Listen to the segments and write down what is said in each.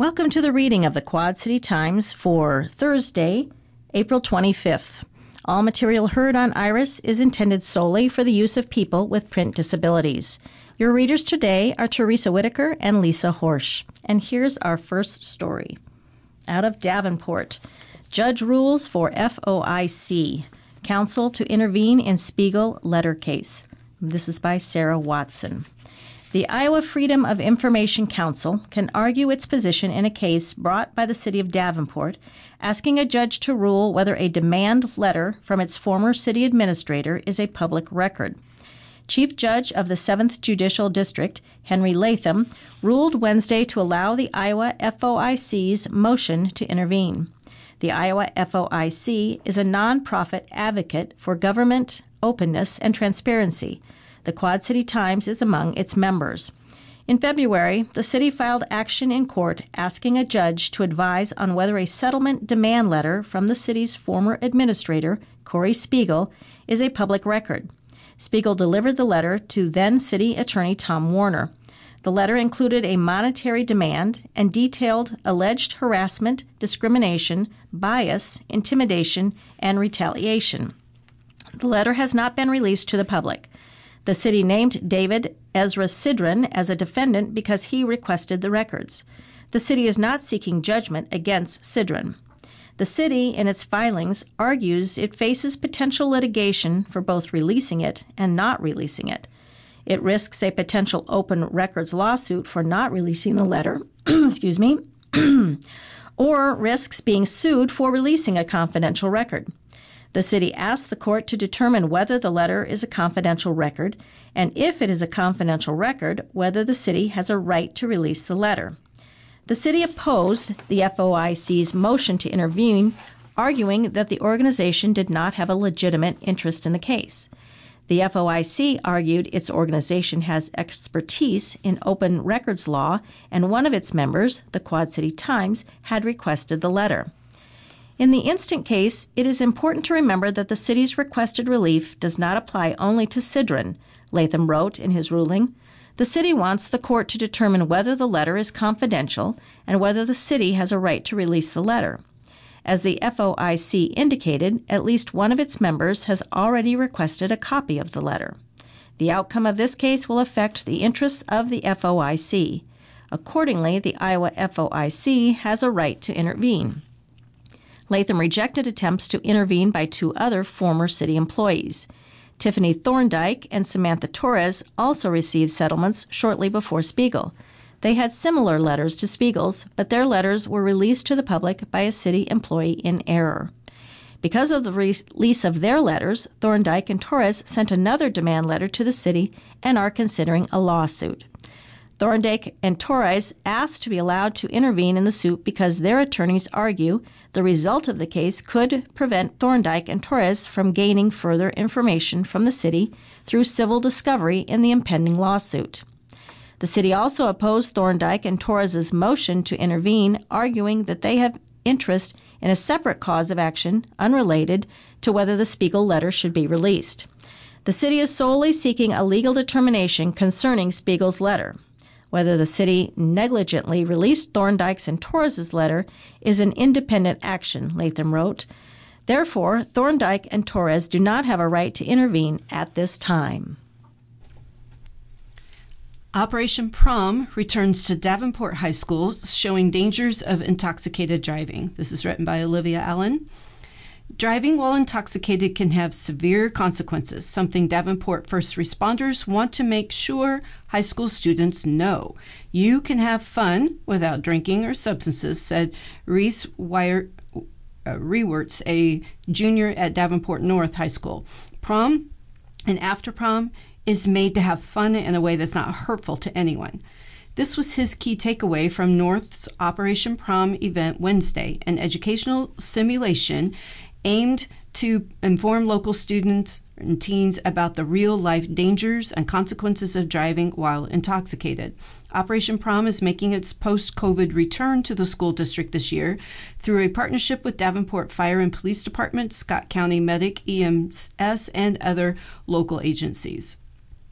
Welcome to the reading of the Quad City Times for Thursday, April 25th. All material heard on IRIS is intended solely for the use of people with print disabilities. Your readers today are Teresa Whitaker and Lisa Horsch. And here's our first story. Out of Davenport, judge rules for FOIC, counsel to intervene in Spiegel letter case. This is by Sarah Watson. The Iowa Freedom of Information Council can argue its position in a case brought by the city of Davenport, asking a judge to rule whether a demand letter from its former city administrator is a public record. Chief Judge of the 7th Judicial District, Henry Latham, ruled Wednesday to allow the Iowa FOIC's motion to intervene. The Iowa FOIC is a nonprofit advocate for government openness and transparency. The Quad City Times is among its members. In February, the city filed action in court asking a judge to advise on whether a settlement demand letter from the city's former administrator, Corey Spiegel, is a public record. Spiegel delivered the letter to then City Attorney Tom Warner. The letter included a monetary demand and detailed alleged harassment, discrimination, bias, intimidation, and retaliation. The letter has not been released to the public. The city named David Ezra Sidron as a defendant because he requested the records. The city is not seeking judgment against Sidron. The city, in its filings, argues it faces potential litigation for both releasing it and not releasing it. It risks a potential open records lawsuit for not releasing the letter, or risks being sued for releasing a confidential record. The city asked the court to determine whether the letter is a confidential record, and if it is a confidential record, whether the city has a right to release the letter. The city opposed the FOIC's motion to intervene, arguing that the organization did not have a legitimate interest in the case. The FOIC argued its organization has expertise in open records law, and one of its members, the Quad City Times, had requested the letter. In the instant case, it is important to remember that the city's requested relief does not apply only to Sidron, Latham wrote in his ruling. The city wants the court to determine whether the letter is confidential and whether the city has a right to release the letter. As the FOIC indicated, at least one of its members has already requested a copy of the letter. The outcome of this case will affect the interests of the FOIC. Accordingly, the Iowa FOIC has a right to intervene. Latham rejected attempts to intervene by two other former city employees. Tiffany Thorndike and Samantha Torres also received settlements shortly before Spiegel. They had similar letters to Spiegel's, but their letters were released to the public by a city employee in error. Because of the release of their letters, Thorndike and Torres sent another demand letter to the city and are considering a lawsuit. Thorndike and Torres asked to be allowed to intervene in the suit because their attorneys argue the result of the case could prevent Thorndike and Torres from gaining further information from the city through civil discovery in the impending lawsuit. The city also opposed Thorndike and Torres' motion to intervene, arguing that they have interest in a separate cause of action unrelated to whether the Spiegel letter should be released. The city is solely seeking a legal determination concerning Spiegel's letter. Whether the city negligently released Thorndike's and Torres' letter is an independent action, Latham wrote. Therefore, Thorndike and Torres do not have a right to intervene at this time. Operation Prom returns to Davenport High School, showing dangers of intoxicated driving. This is written by Olivia Allen. Driving while intoxicated can have severe consequences, something Davenport first responders want to make sure high school students know. You can have fun without drinking or substances, said Reese Rewerts, a junior at Davenport North High School. Prom and after prom is made to have fun in a way that's not hurtful to anyone. This was his key takeaway from North's Operation Prom event Wednesday, an educational simulation aimed to inform local students and teens about the real-life dangers and consequences of driving while intoxicated. Operation Prom is making its post-COVID return to the school district this year through a partnership with Davenport Fire and Police Department, Scott County Medic, EMS, and other local agencies.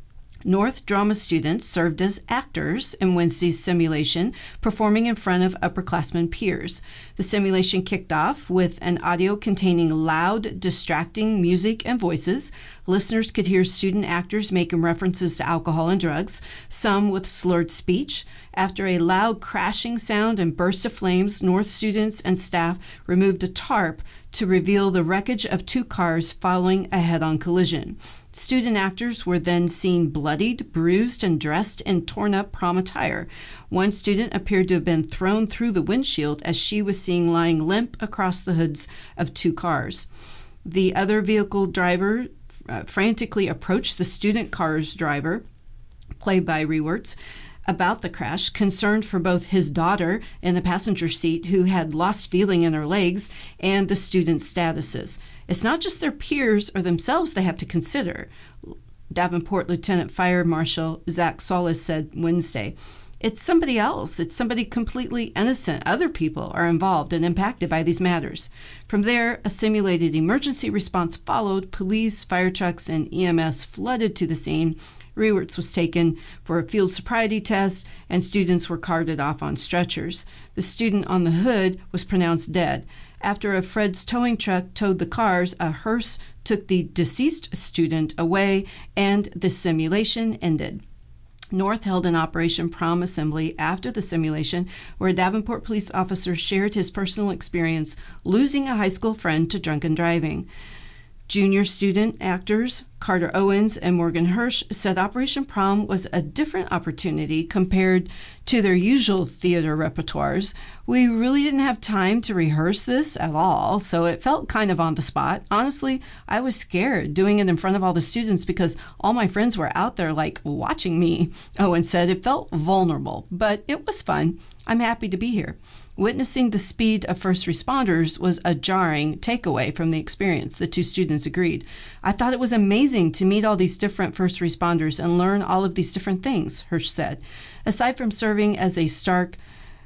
North drama students served as actors in Wednesday's simulation, performing in front of upperclassmen peers. The simulation kicked off with an audio containing loud, distracting music and voices. Listeners could hear student actors making references to alcohol and drugs, some with slurred speech. After a loud crashing sound and burst of flames, North students and staff removed a tarp to reveal the wreckage of 2 cars following a head-on collision. Student actors were then seen bloodied, bruised, and dressed in torn-up prom attire. One student appeared to have been thrown through the windshield as she was seen lying limp across the hoods of 2 cars. The other vehicle driver frantically approached the student car's driver, played by Rewerts, about the crash, concerned for both his daughter in the passenger seat, who had lost feeling in her legs, and the students' statuses. It's not just their peers or themselves they have to consider, Davenport Lieutenant Fire Marshal Zach Solis said Wednesday. It's somebody else. It's somebody completely innocent. Other people are involved and impacted by these matters. From there, a simulated emergency response followed. Police, fire trucks, and EMS flooded to the scene. Rewerts was taken for a field sobriety test, and students were carted off on stretchers. The student on the hood was pronounced dead. After a Fred's towing truck towed the cars, a hearse took the deceased student away, and the simulation ended. North held an Operation Prom assembly after the simulation, where a Davenport police officer shared his personal experience losing a high school friend to drunken driving. Junior student actors Carter Owens and Morgan Hirsch said Operation Prom was a different opportunity compared to their usual theater repertoires. We really didn't have time to rehearse this at all, so it felt kind of on the spot. Honestly, I was scared doing it in front of all the students because all my friends were out there like watching me. Owens said it felt vulnerable, but it was fun. I'm happy to be here. Witnessing the speed of first responders was a jarring takeaway from the experience, the 2 students agreed. I thought it was amazing to meet all these different first responders and learn all of these different things, Hirsch said. Aside from serving as a stark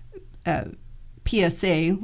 PSA,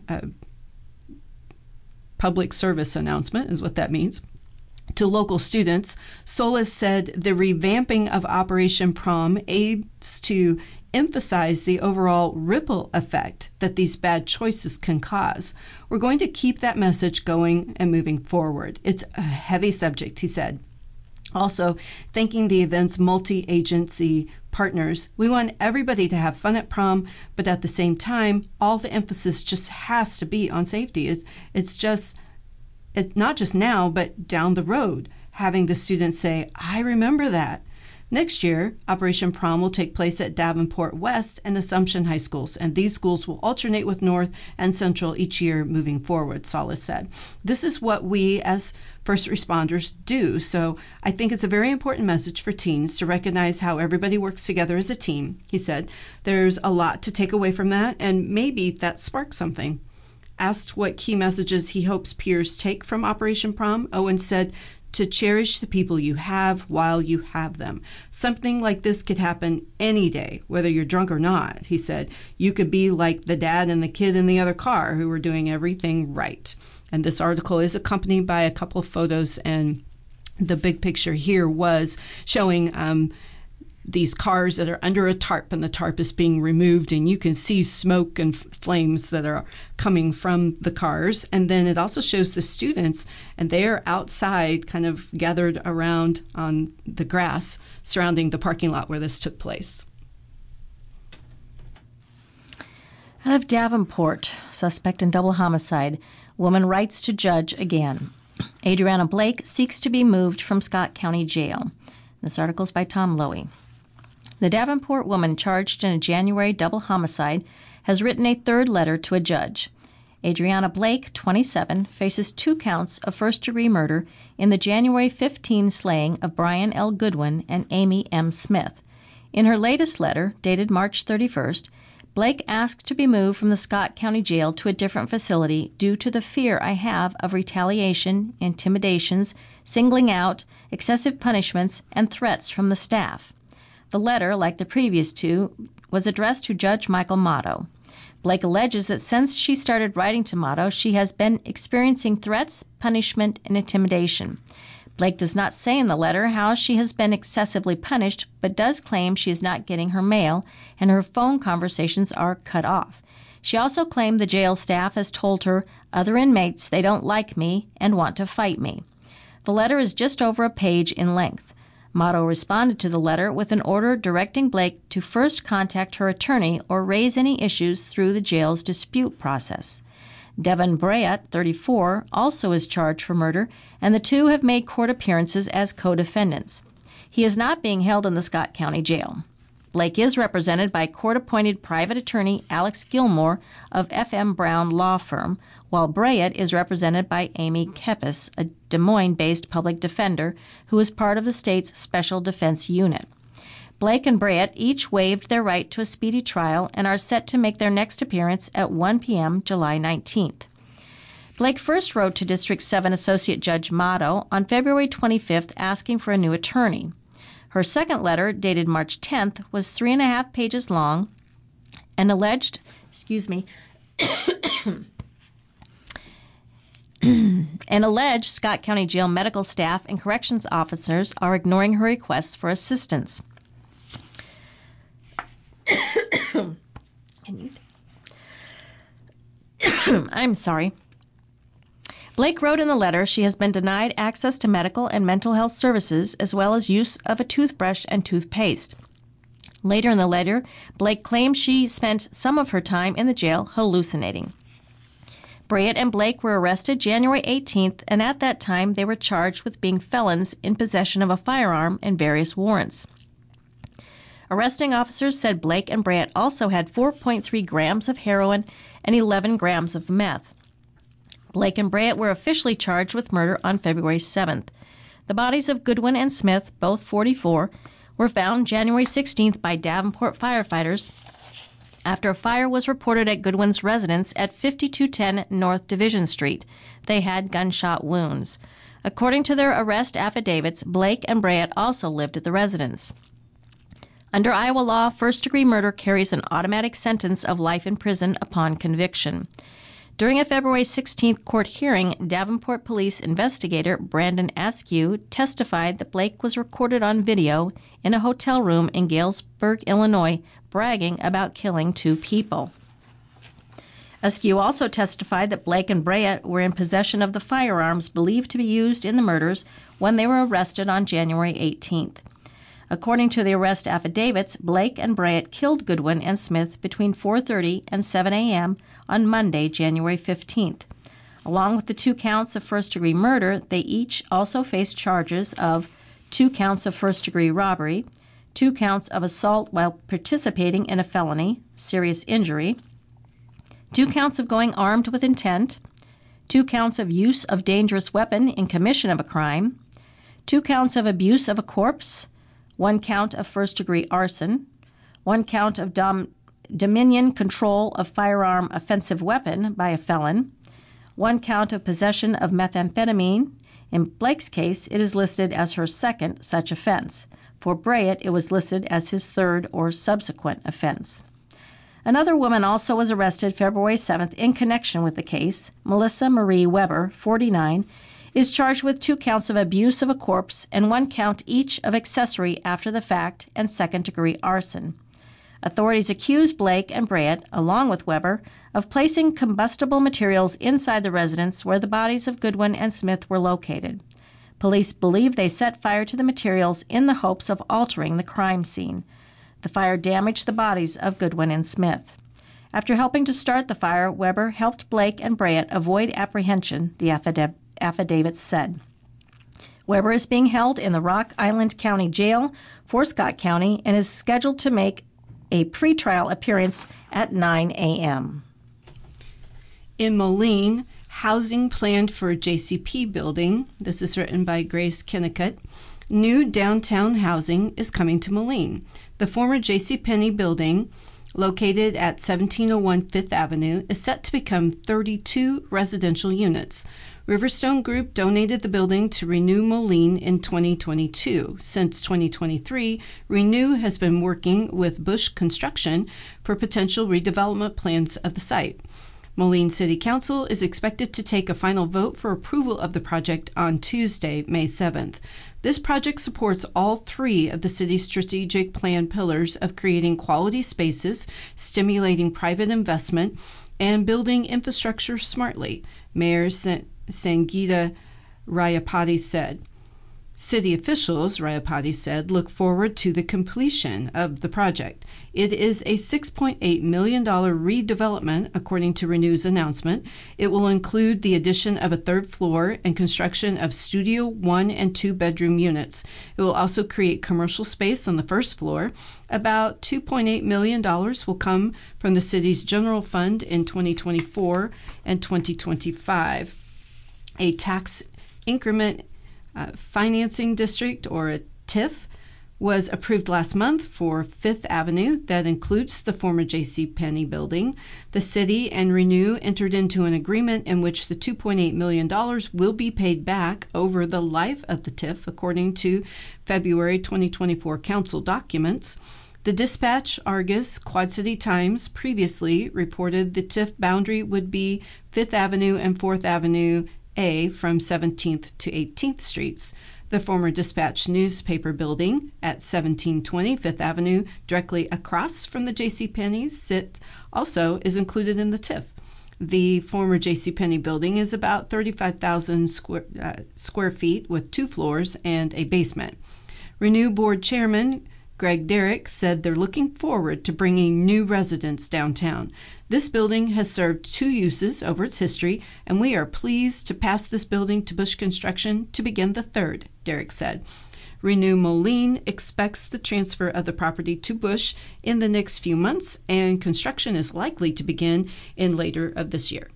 public service announcement is what that means, to local students, Solis said the revamping of Operation Prom aims to emphasize the overall ripple effect that these bad choices can cause. We're going to keep that message going and moving forward. It's a heavy subject, he said. Also, thanking the event's multi-agency partners, we want everybody to have fun at prom, but at the same time, all the emphasis just has to be on safety. It's not just now, but down the road, having the students say, I remember that. Next year, Operation Prom will take place at Davenport West and Assumption High Schools, and these schools will alternate with North and Central each year moving forward, Solis said. This is what we as first responders do, so I think it's a very important message for teens to recognize how everybody works together as a team, he said. There's a lot to take away from that, and maybe that sparks something. Asked what key messages he hopes peers take from Operation Prom, Owens said, to cherish the people you have while you have them. Something like this could happen any day, whether you're drunk or not, he said. You could be like the dad and the kid in the other car who were doing everything right. And this article is accompanied by a couple of photos, and the big picture here was showing these cars that are under a tarp, and the tarp is being removed, and you can see smoke and flames that are coming from the cars. And then it also shows the students, and they are outside kind of gathered around on the grass surrounding the parking lot where this took place. Out of Davenport, suspect in double homicide, woman writes to judge again. Adriana Blake seeks to be moved from Scott County Jail. This article is by Tom Lowy. The Davenport woman charged in a January double homicide has written a 3rd letter to a judge. Adriana Blake, 27, faces 2 counts of first-degree murder in the January 15 slaying of Brian L. Goodwin and Amy M. Smith. In her latest letter, dated March 31st, Blake asked to be moved from the Scott County Jail to a different facility due to the fear I have of retaliation, intimidations, singling out, excessive punishments, and threats from the staff. The letter, like the previous 2, was addressed to Judge Michael Motto. Blake alleges that since she started writing to Motto, she has been experiencing threats, punishment, and intimidation. Blake does not say in the letter how she has been excessively punished, but does claim she is not getting her mail and her phone conversations are cut off. She also claimed the jail staff has told her other inmates they don't like me and want to fight me. The letter is just over a page in length. Motto responded to the letter with an order directing Blake to first contact her attorney or raise any issues through the jail's dispute process. Devin Bryant, 34, also is charged for murder, and the two have made court appearances as co-defendants. He is not being held in the Scott County Jail. Blake is represented by court-appointed private attorney Alex Gilmore of F.M. Brown Law Firm, while Bryant is represented by Amy Kepis, a Des Moines-based public defender who is part of the state's Special Defense Unit. Blake and Bryant each waived their right to a speedy trial and are set to make their next appearance at 1 p.m. July 19th. Blake first wrote to District 7 Associate Judge Motto on February 25th asking for a new attorney. Her second letter, dated March 10th, was 3.5 pages long and alleged, Scott County Jail medical staff and corrections officers are ignoring her requests for assistance. I'm sorry. Blake wrote in the letter she has been denied access to medical and mental health services as well as use of a toothbrush and toothpaste. Later in the letter, Blake claimed she spent some of her time in the jail hallucinating. Bryant and Blake were arrested January 18th, and at that time they were charged with being felons in possession of a firearm and various warrants. Arresting officers said Blake and Bryant also had 4.3 grams of heroin and 11 grams of meth. Blake and Bryant were officially charged with murder on February 7th. The bodies of Goodwin and Smith, both 44, were found January 16th by Davenport firefighters after a fire was reported at Goodwin's residence at 5210 North Division Street. They had gunshot wounds. According to their arrest affidavits, Blake and Bryant also lived at the residence. Under Iowa law, first-degree murder carries an automatic sentence of life in prison upon conviction. During a February 16th court hearing, Davenport police investigator Brandon Askew testified that Blake was recorded on video in a hotel room in Galesburg, Illinois, bragging about killing 2 people. Askew also testified that Blake and Bryant were in possession of the firearms believed to be used in the murders when they were arrested on January 18th. According to the arrest affidavits, Blake and Bryant killed Goodwin and Smith between 4:30 and 7 a.m. on Monday, January 15th. Along with the 2 counts of first-degree murder, they each also faced charges of 2 counts of first-degree robbery, 2 counts of assault while participating in a felony, serious injury, 2 counts of going armed with intent, 2 counts of use of dangerous weapon in commission of a crime, 2 counts of abuse of a corpse, 1 count of first-degree arson, 1 count of dominion control of firearm offensive weapon by a felon, 1 count of possession of methamphetamine. In Blake's case, it is listed as her second such offense. For Bryant, it was listed as his third or subsequent offense. Another woman also was arrested February 7th in connection with the case. Melissa Marie Weber, 49, is charged with 2 counts of abuse of a corpse and 1 count each of accessory after the fact and second-degree arson. Authorities accuse Blake and Bryant, along with Weber, of placing combustible materials inside the residence where the bodies of Goodwin and Smith were located. Police believe they set fire to the materials in the hopes of altering the crime scene. The fire damaged the bodies of Goodwin and Smith. After helping to start the fire, Weber helped Blake and Bryant avoid apprehension, the affidavits said. Weber is being held in the Rock Island County Jail for Scott County and is scheduled to make a pretrial appearance at 9 a.m. In Moline, housing planned for JCP building. This is written by Grace Kennicott. New downtown housing is coming to Moline. The former JCPenney building, located at 1701 Fifth Avenue, is set to become 32 residential units. Riverstone Group donated the building to Renew Moline in 2022. Since 2023, Renew has been working with Bush Construction for potential redevelopment plans of the site. Moline City Council is expected to take a final vote for approval of the project on Tuesday, May 7th. This project supports all three of the city's strategic plan pillars of creating quality spaces, stimulating private investment, and building infrastructure smartly, Mayor Sangeeta Rayapati said. City officials, Rayapati said, look forward to the completion of the project. It is a $6.8 million redevelopment, according to Renew's announcement. It will include the addition of a third floor and construction of studio 1 and 2 bedroom units. It will also create commercial space on the first floor. About $2.8 million will come from the city's general fund in 2024 and 2025. A tax increment financing district, or a TIF, was approved last month for Fifth Avenue that includes the former JCPenney building. The city and Renew entered into an agreement in which the $2.8 million will be paid back over the life of the TIF, according to February 2024 council documents. The Dispatch, Argus, Quad City Times previously reported the TIF boundary would be Fifth Avenue and 4th Avenue A from 17th to 18th Streets. The former Dispatch newspaper building at 1720 Fifth Avenue, directly across from the JCPenney's, also is included in the TIF. The former JCPenney building is about 35,000 square feet with 2 floors and a basement. Renew Board Chairman Greg Derrick said they're looking forward to bringing new residents downtown. This building has served 2 uses over its history, and we are pleased to pass this building to Bush Construction to begin the 3rd, Derrick said. Renew Moline expects the transfer of the property to Bush in the next few months, and construction is likely to begin in later of this year.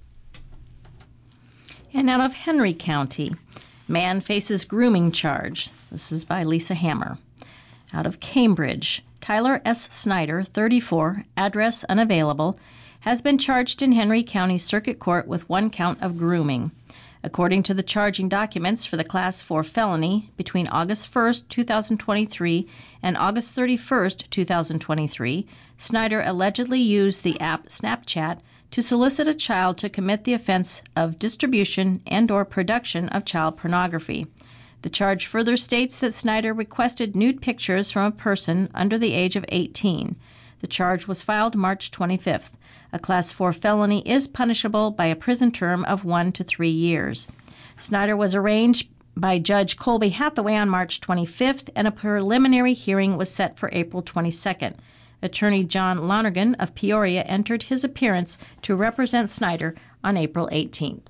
And out of Henry County, man faces grooming charge. This is by Lisa Hammer. Out of Cambridge, Tyler S. Snyder, 34, address unavailable, has been charged in Henry County Circuit Court with 1 count of grooming. According to the charging documents for the Class 4 felony, between August 1, 2023 and August 31, 2023, Snyder allegedly used the app Snapchat to solicit a child to commit the offense of distribution and/or production of child pornography. The charge further states that Snyder requested nude pictures from a person under the age of 18. The charge was filed March 25th. A Class 4 felony is punishable by a prison term of 1 to 3 years. Snyder was arraigned by Judge Colby Hathaway on March 25th, and a preliminary hearing was set for April 22nd. Attorney John Lonergan of Peoria entered his appearance to represent Snyder on April 18th.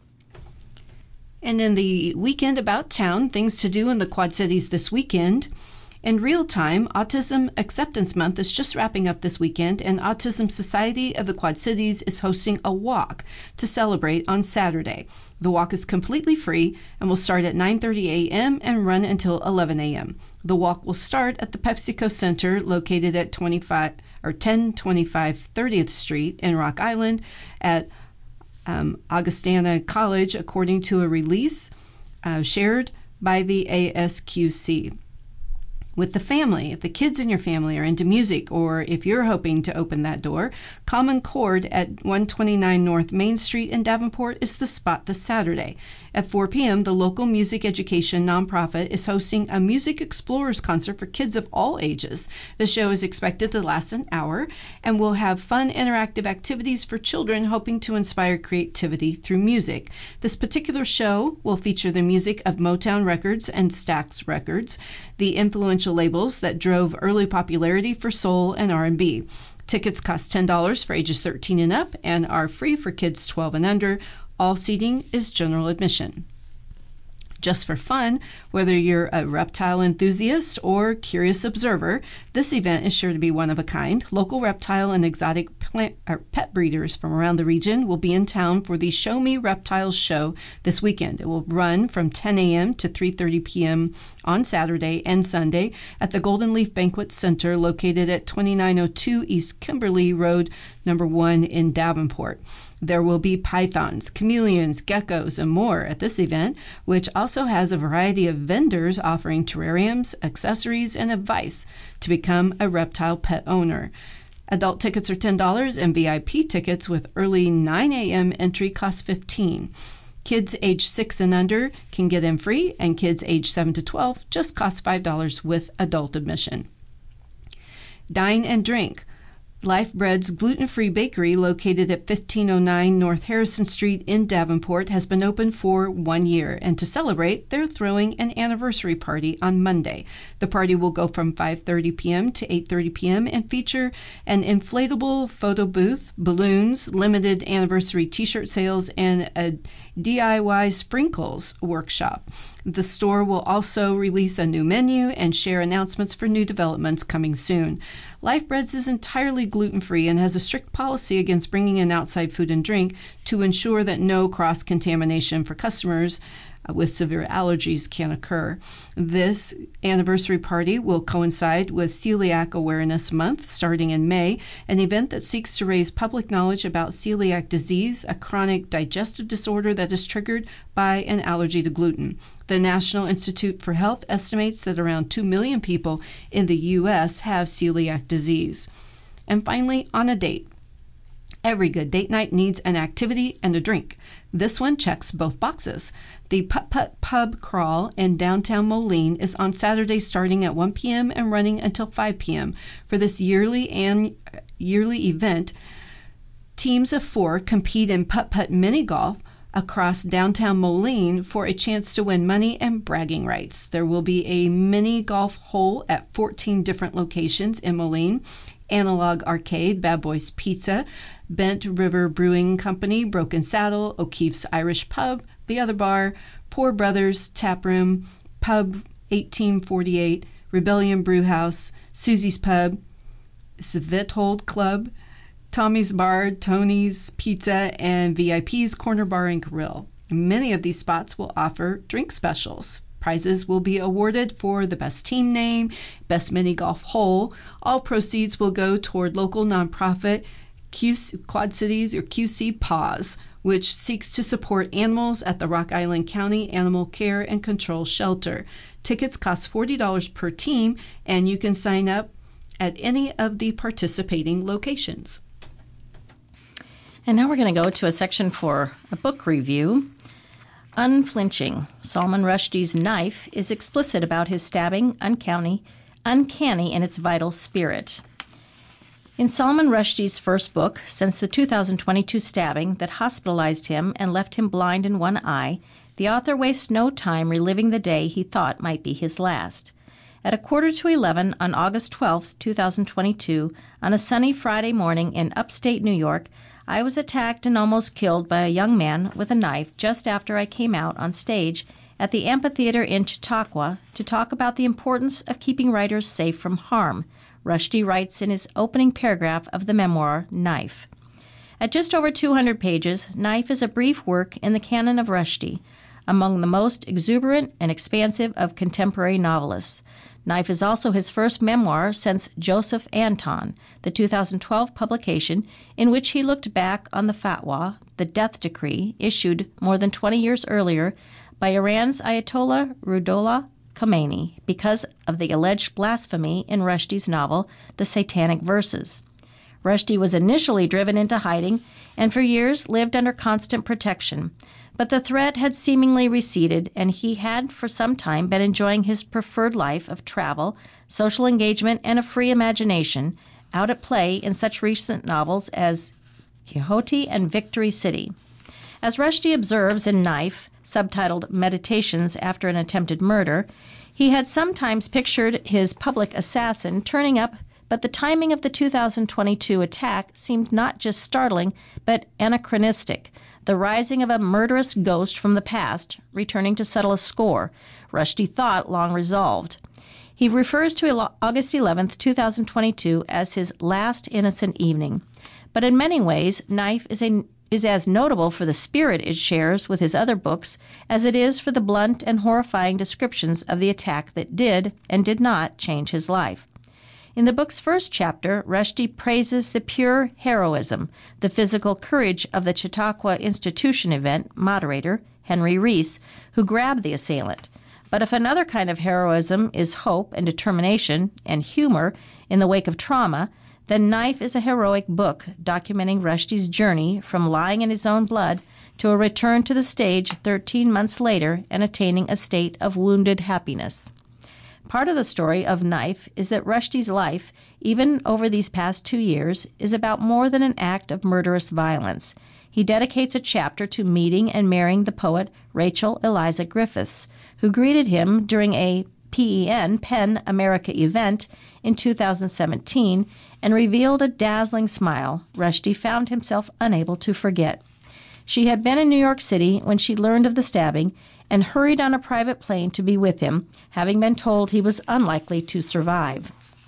And in the weekend about town, things to do in the Quad Cities this weekend. In real time, Autism Acceptance Month is just wrapping up this weekend, and Autism Society of the Quad Cities is hosting a walk to celebrate on Saturday. The walk is completely free and will start at 9:30 a.m. and run until 11 a.m. The walk will start at the PepsiCo Center located at 1025 30th Street in Rock Island at Augustana College, according to a release shared by the ASQC. With the family, if the kids in your family are into music, or if you're hoping to open that door, Common Chord at 129 North Main Street in Davenport is the spot this Saturday. At 4 p.m., the local music education nonprofit is hosting a Music Explorers concert for kids of all ages. The show is expected to last an hour and will have fun, interactive activities for children hoping to inspire creativity through music. This particular show will feature the music of Motown Records and Stax Records, the influential labels that drove early popularity for soul and R&B. Tickets cost $10 for ages 13 and up and are free for kids 12 and under. All seating is general admission. Just for fun, whether you're a reptile enthusiast or curious observer, this event is sure to be one of a kind. Local reptile and exotic pet breeders from around the region will be in town for the Show Me Reptiles show this weekend. It will run from 10 a.m. to 3:30 p.m. on Saturday and Sunday at the Golden Leaf Banquet Center located at 2902 East Kimberly Road, number 1 in Davenport. There will be pythons, chameleons, geckos, and more at this event, which also has a variety of vendors offering terrariums, accessories, and advice to become a reptile pet owner. Adult tickets are $10 and VIP tickets with early 9 a.m. entry cost $15. Kids age 6 and under can get in free, and kids age 7 to 12 just cost $5 with adult admission. Dine and drink. Life Bread's gluten-free bakery, located at 1509 North Harrison Street in Davenport, has been open for 1 year, and to celebrate, they're throwing an anniversary party on Monday. The party will go from 5:30 p.m. to 8:30 p.m. and feature an inflatable photo booth, balloons, limited anniversary t-shirt sales, and a DIY sprinkles workshop. The store will also release a new menu and share announcements for new developments coming soon. Life Breads is entirely gluten-free and has a strict policy against bringing in outside food and drink to ensure that no cross-contamination for customers with severe allergies can occur. This anniversary party will coincide with Celiac Awareness Month starting in May, an event that seeks to raise public knowledge about celiac disease, a chronic digestive disorder that is triggered by an allergy to gluten. The National Institute for Health estimates that around 2 million people in the U.S. have celiac disease. And finally, on a date. Every good date night needs an activity and a drink. This one checks both boxes. The Putt Putt Pub Crawl in downtown Moline is on Saturday starting at 1 p.m. and running until 5 p.m. For this yearly event, teams of 4 compete in putt-putt mini golf across downtown Moline for a chance to win money and bragging rights. There will be a mini golf hole at 14 different locations in Moline: Analog Arcade, Bad Boys Pizza, Bent River Brewing Company, Broken Saddle, O'Keefe's Irish Pub, The Other Bar, Poor Brothers Tap Room, Pub 1848, Rebellion Brew House, Susie's Pub, Svithold Club, Tommy's Bar, Tony's Pizza, and VIP's Corner Bar and Grill. Many of these spots will offer drink specials. Prizes will be awarded for the best team name, best mini golf hole. All proceeds will go toward local nonprofit Quad Cities or QC Paws, which seeks to support animals at the Rock Island County Animal Care and Control Shelter. Tickets cost $40 per team, and you can sign up at any of the participating locations. And now we're going to go to a section for a book review. Unflinching. Salman Rushdie's Knife is explicit about his stabbing, uncanny in its vital spirit. In Salman Rushdie's first book, since the 2022 stabbing that hospitalized him and left him blind in one eye, the author wastes no time reliving the day he thought might be his last. At 11:15 on August 12, 2022, on a sunny Friday morning in upstate New York, I was attacked and almost killed by a young man with a knife just after I came out on stage at the amphitheater in Chautauqua to talk about the importance of keeping writers safe from harm, Rushdie writes in his opening paragraph of the memoir, Knife. At just over 200 pages, Knife is a brief work in the canon of Rushdie, among the most exuberant and expansive of contemporary novelists. Knife is also his first memoir since Joseph Anton, the 2012 publication in which he looked back on the fatwa, the death decree, issued more than 20 years earlier by Iran's Ayatollah Ruhollah Khomeini because of the alleged blasphemy in Rushdie's novel, The Satanic Verses. Rushdie was initially driven into hiding and for years lived under constant protection. But the threat had seemingly receded, and he had for some time been enjoying his preferred life of travel, social engagement, and a free imagination, out at play in such recent novels as Quixote and Victory City. As Rushdie observes in Knife, subtitled Meditations After an Attempted Murder, he had sometimes pictured his public assassin turning up, but the timing of the 2022 attack seemed not just startling, but anachronistic. The rising of a murderous ghost from the past, returning to settle a score, Rushdie thought long resolved. He refers to August 11, 2022 as his last innocent evening. But in many ways, Knife is as notable for the spirit it shares with his other books as it is for the blunt and horrifying descriptions of the attack that did and did not change his life. In the book's first chapter, Rushdie praises the pure heroism, the physical courage of the Chautauqua Institution event moderator, Henry Reese, who grabbed the assailant. But if another kind of heroism is hope and determination and humor in the wake of trauma, The Knife is a heroic book documenting Rushdie's journey from lying in his own blood to a return to the stage 13 months later and attaining a state of wounded happiness. Part of the story of Knife is that Rushdie's life, even over these past 2 years, is about more than an act of murderous violence. He dedicates a chapter to meeting and marrying the poet Rachel Eliza Griffiths, who greeted him during a PEN America event in 2017 and revealed a dazzling smile Rushdie found himself unable to forget. She had been in New York City when she learned of the stabbing and hurried on a private plane to be with him, having been told he was unlikely to survive.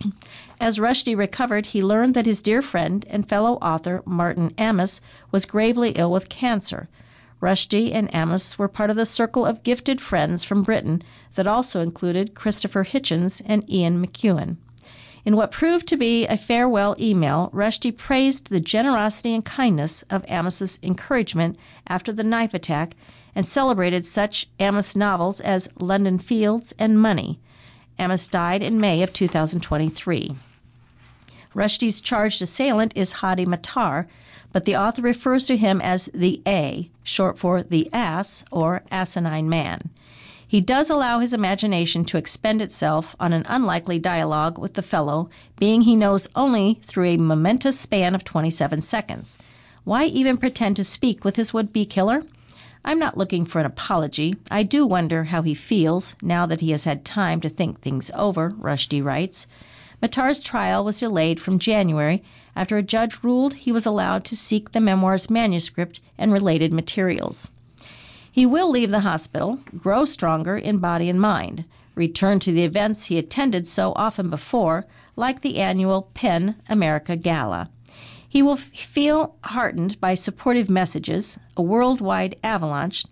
As Rushdie recovered, he learned that his dear friend and fellow author Martin Amis was gravely ill with cancer. Rushdie and Amis were part of the circle of gifted friends from Britain that also included Christopher Hitchens and Ian McEwan. In what proved to be a farewell email, Rushdie praised the generosity and kindness of Amis's encouragement after the knife attack and celebrated such Amis novels as London Fields and Money. Amis died in May of 2023. Rushdie's charged assailant is Hadi Matar, but the author refers to him as the A, short for the ass or asinine man. He does allow his imagination to expend itself on an unlikely dialogue with the fellow, being he knows only through a momentous span of 27 seconds. Why even pretend to speak with his would-be killer? I'm not looking for an apology. I do wonder how he feels now that he has had time to think things over, Rushdie writes. Matar's trial was delayed from January after a judge ruled he was allowed to seek the memoir's manuscript and related materials. He will leave the hospital, grow stronger in body and mind, return to the events he attended so often before, like the annual PEN America Gala. He will feel heartened by supportive messages, a worldwide avalanche,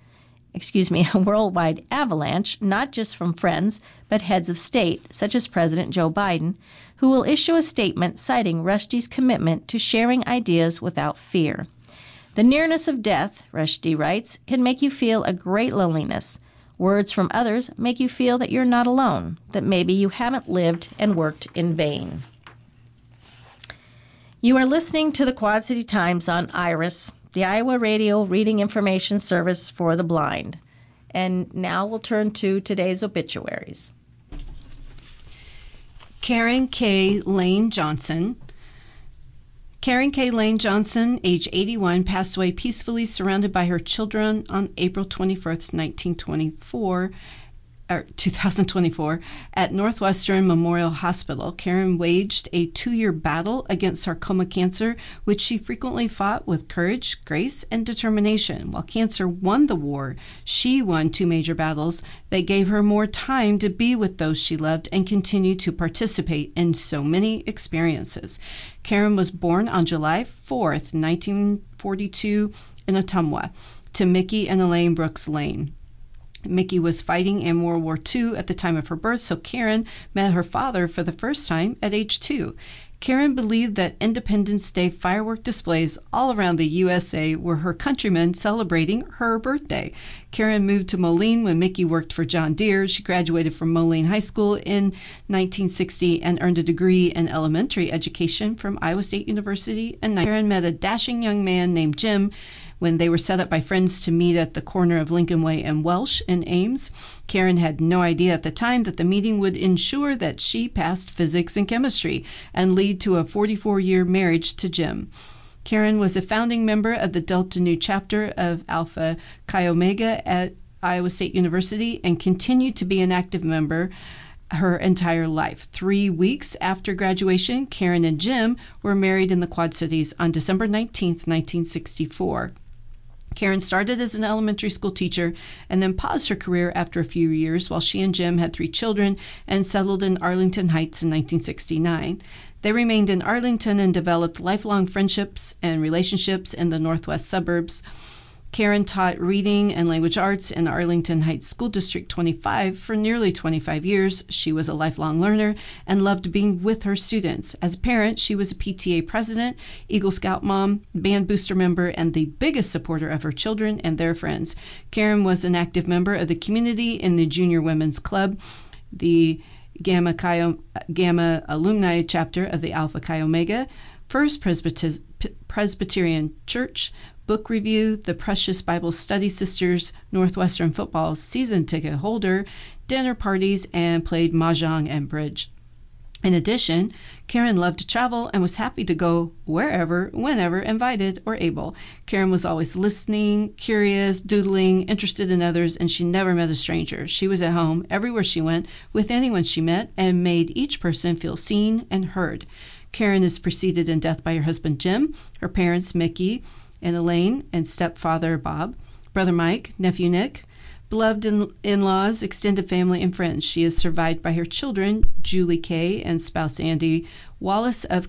not just from friends, but heads of state, such as President Joe Biden, who will issue a statement citing Rushdie's commitment to sharing ideas without fear. The nearness of death, Rushdie writes, can make you feel a great loneliness. Words from others make you feel that you're not alone, that maybe you haven't lived and worked in vain. You are listening to the Quad City Times on IRIS, the Iowa Radio Reading Information Service for the Blind. And now we'll turn to today's obituaries. Karen K. Lane Johnson. Karen K. Lane Johnson, age 81, passed away peacefully surrounded by her children on April 21st, 2024, at Northwestern Memorial Hospital. Karen waged a 2-year battle against sarcoma cancer, which she frequently fought with courage, grace, and determination. While cancer won the war, she won 2 major battles that gave her more time to be with those she loved and continue to participate in so many experiences. Karen was born on July 4th, 1942 in Ottumwa to Mickey and Elaine Brooks Lane. Mickey was fighting in World War II at the time of her birth, so Karen met her father for the first time at age 2. Karen believed that Independence Day firework displays all around the USA were her countrymen celebrating her birthday. Karen moved to Moline when Mickey worked for John Deere. She graduated from Moline High School in 1960 and earned a degree in elementary education from Iowa State University. And Karen met a dashing young man named Jim when they were set up by friends to meet at the corner of Lincoln Way and Welsh in Ames. Karen had no idea at the time that the meeting would ensure that she passed physics and chemistry and lead to a 44-year marriage to Jim. Karen was a founding member of the Delta Nu chapter of Alpha Chi Omega at Iowa State University and continued to be an active member her entire life. 3 weeks after graduation, Karen and Jim were married in the Quad Cities on December 19, 1964. Karen started as an elementary school teacher and then paused her career after a few years while she and Jim had 3 children and settled in Arlington Heights in 1969. They remained in Arlington and developed lifelong friendships and relationships in the northwest suburbs. Karen taught reading and language arts in Arlington Heights School District 25 for nearly 25 years. She was a lifelong learner and loved being with her students. As a parent, she was a PTA president, Eagle Scout mom, band booster member, and the biggest supporter of her children and their friends. Karen was an active member of the community in the Junior Women's Club, the Gamma Alumni Chapter of the Alpha Chi Omega, First Presbyterian Church, book review, the Precious Bible Study Sisters Northwestern football season ticket holder, dinner parties, and played mahjong and bridge. In addition, Karen loved to travel and was happy to go wherever, whenever invited or able. Karen was always listening, curious, doodling, interested in others, and she never met a stranger. She was at home everywhere she went, with anyone she met, and made each person feel seen and heard. Karen is preceded in death by her husband Jim, her parents Mickey and Elaine, and stepfather Bob, brother Mike, nephew Nick, beloved in-laws, extended family, and friends. She is survived by her children, Julie Kay and spouse Andy Wallace of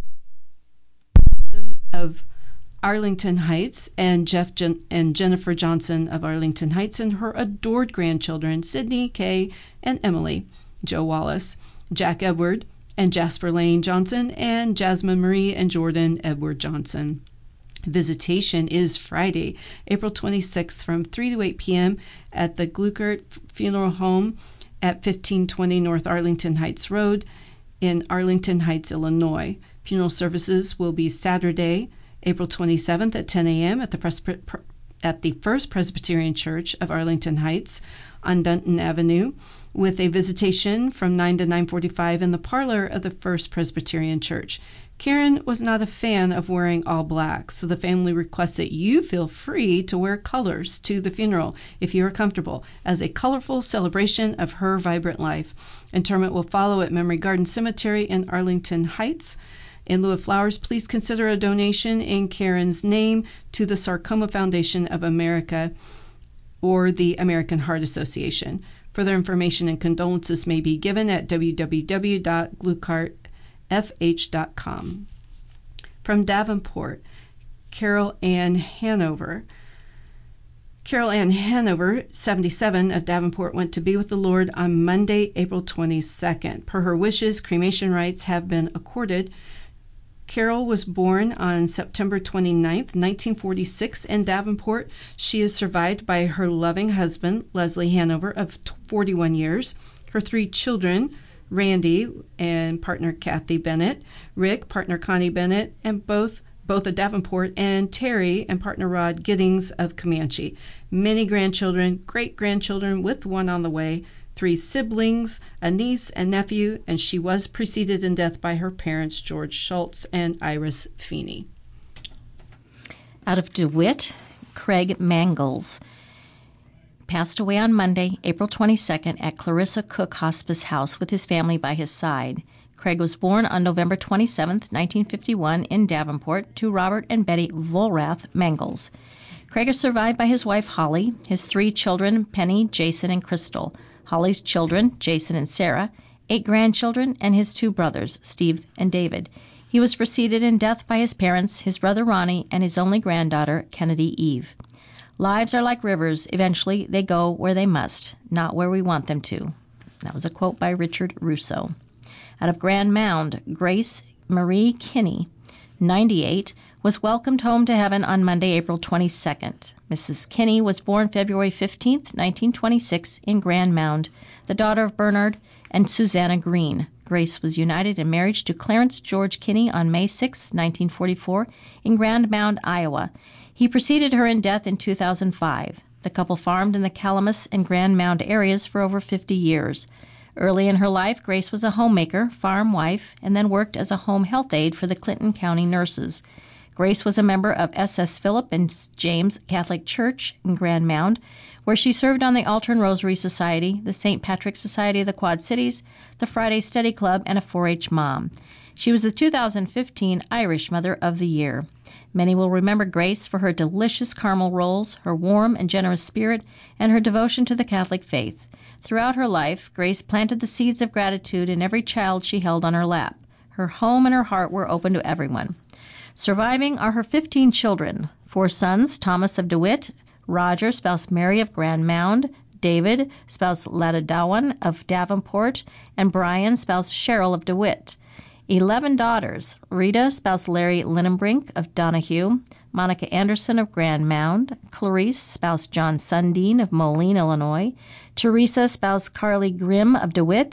Arlington Heights, and Jennifer Johnson of Arlington Heights, and her adored grandchildren, Sydney Kay and Emily Joe Wallace, Jack Edward and Jasper Lane Johnson, and Jasmine Marie and Jordan Edward Johnson. Visitation is Friday, April 26th from 3 to 8 p.m. at the Gluckert Funeral Home at 1520 North Arlington Heights Road in Arlington Heights, Illinois. Funeral services will be Saturday, April 27th at 10 a.m. at the First Presbyterian Church of Arlington Heights on Dunton Avenue, with a visitation from 9 to 9:45 in the parlor of the First Presbyterian Church. Karen was not a fan of wearing all black, so the family requests that you feel free to wear colors to the funeral if you are comfortable, as a colorful celebration of her vibrant life. Interment will follow at Memory Garden Cemetery in Arlington Heights. In lieu of flowers, please consider a donation in Karen's name to the Sarcoma Foundation of America or the American Heart Association. Further information and condolences may be given at www.gluckartfh.com. From Davenport, Carol Ann Hanover. Carol Ann Hanover, 77, of Davenport, went to be with the Lord on Monday, April 22nd. Per her wishes, cremation rites have been accorded. Carol was born on September 29th, 1946, in Davenport. She is survived by her loving husband, Leslie Hanover, of 41 years, her 3 children, Randy and partner Kathy Bennett, Rick, partner Connie Bennett, and both of Davenport, and Terry and partner Rod Giddings of Comanche. Many grandchildren, great-grandchildren with one on the way, 3 siblings, a niece and nephew, and she was preceded in death by her parents, George Schultz and Iris Feeney. Out of DeWitt, Craig Mangles passed away on Monday, April 22nd, at Clarissa Cook Hospice House with his family by his side. Craig was born on November 27, 1951, in Davenport, to Robert and Betty Volrath Mangles. Craig is survived by his wife, Holly, his 3 children, Penny, Jason, and Crystal, Holly's children, Jason and Sarah, 8 grandchildren, and his 2 brothers, Steve and David. He was preceded in death by his parents, his brother Ronnie, and his only granddaughter, Kennedy Eve. Lives are like rivers. Eventually, they go where they must, not where we want them to. That was a quote by Richard Russo. Out of Grand Mound, Grace Marie Kinney, 98, was welcomed home to heaven on Monday, April 22nd. Mrs. Kinney was born February 15, 1926, in Grand Mound, the daughter of Bernard and Susanna Green. Grace was united in marriage to Clarence George Kinney on May 6, 1944, in Grand Mound, Iowa. He preceded her in death in 2005. The couple farmed in the Calamus and Grand Mound areas for over 50 years. Early in her life, Grace was a homemaker, farm wife, and then worked as a home health aide for the Clinton County nurses. Grace was a member of S.S. Philip and James Catholic Church in Grand Mound, where she served on the Altar and Rosary Society, the St. Patrick's Society of the Quad Cities, the Friday Study Club, and a 4-H mom. She was the 2015 Irish Mother of the Year. Many will remember Grace for her delicious caramel rolls, her warm and generous spirit, and her devotion to the Catholic faith. Throughout her life, Grace planted the seeds of gratitude in every child she held on her lap. Her home and her heart were open to everyone. Surviving are her 15 children, 4 sons, Thomas of DeWitt, Roger, spouse Mary of Grand Mound, David, spouse Ladadawan of Davenport, and Brian, spouse Cheryl of DeWitt. 11 daughters, Rita, spouse Larry Linenbrink of Donahue, Monica Anderson of Grand Mound, Clarice, spouse John Sundin of Moline, Illinois, Teresa, spouse Carly Grimm of DeWitt,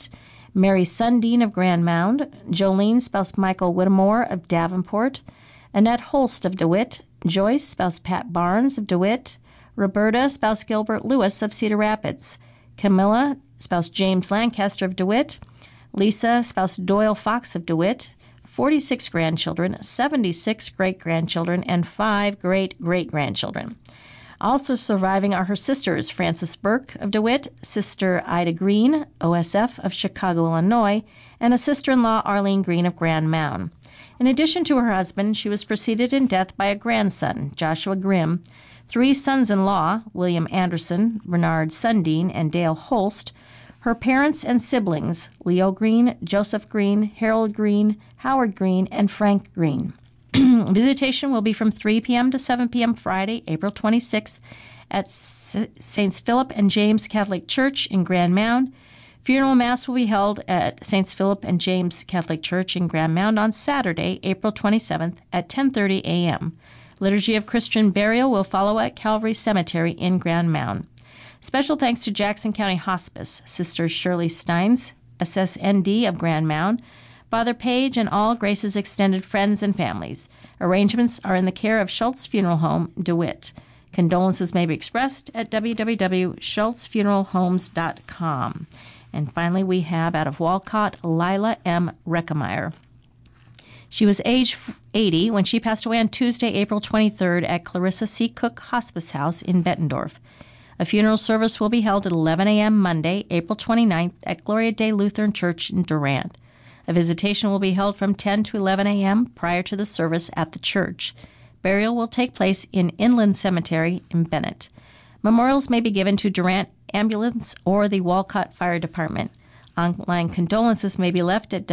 Mary Sundin of Grand Mound, Jolene, spouse Michael Whittemore of Davenport, Annette Holst of DeWitt, Joyce, spouse Pat Barnes of DeWitt, Roberta, spouse Gilbert Lewis of Cedar Rapids, Camilla, spouse James Lancaster of DeWitt, Lisa, spouse Doyle Fox of DeWitt, 46 grandchildren, 76 great-grandchildren, and 5 great-great-grandchildren. Also surviving are her sisters, Frances Burke of DeWitt, Sister Ida Green, OSF of Chicago, Illinois, and a sister-in-law, Arlene Green of Grand Mound. In addition to her husband, she was preceded in death by a grandson, Joshua Grimm, 3 sons-in-law, William Anderson, Bernard Sundin, and Dale Holst, her parents and siblings, Leo Green, Joseph Green, Harold Green, Howard Green, and Frank Green. Visitation will be from 3 p.m. to 7 p.m. Friday, April 26th at St. Philip and James Catholic Church in Grand Mound. Funeral Mass will be held at St. Philip and James Catholic Church in Grand Mound on Saturday, April 27th at 10:30 a.m. Liturgy of Christian Burial will follow at Calvary Cemetery in Grand Mound. Special thanks to Jackson County Hospice, Sisters Shirley Steins, SSND of Grand Mound, Father Page, and all Grace's extended friends and families. Arrangements are in the care of Schultz Funeral Home, DeWitt. Condolences may be expressed at www.schultzfuneralhomes.com. And finally, we have out of Walcott, Lila M. Reckemeyer. She was age 80 when she passed away on Tuesday, April 23rd at Clarissa C. Cook Hospice House in Bettendorf. A funeral service will be held at 11 a.m. Monday, April 29th at Gloria Day Lutheran Church in Durant. A visitation will be held from 10 to 11 a.m. prior to the service at the church. Burial will take place in Inland Cemetery in Bennett. Memorials may be given to Durant Ambulance or the Walcott Fire Department. Online condolences may be left at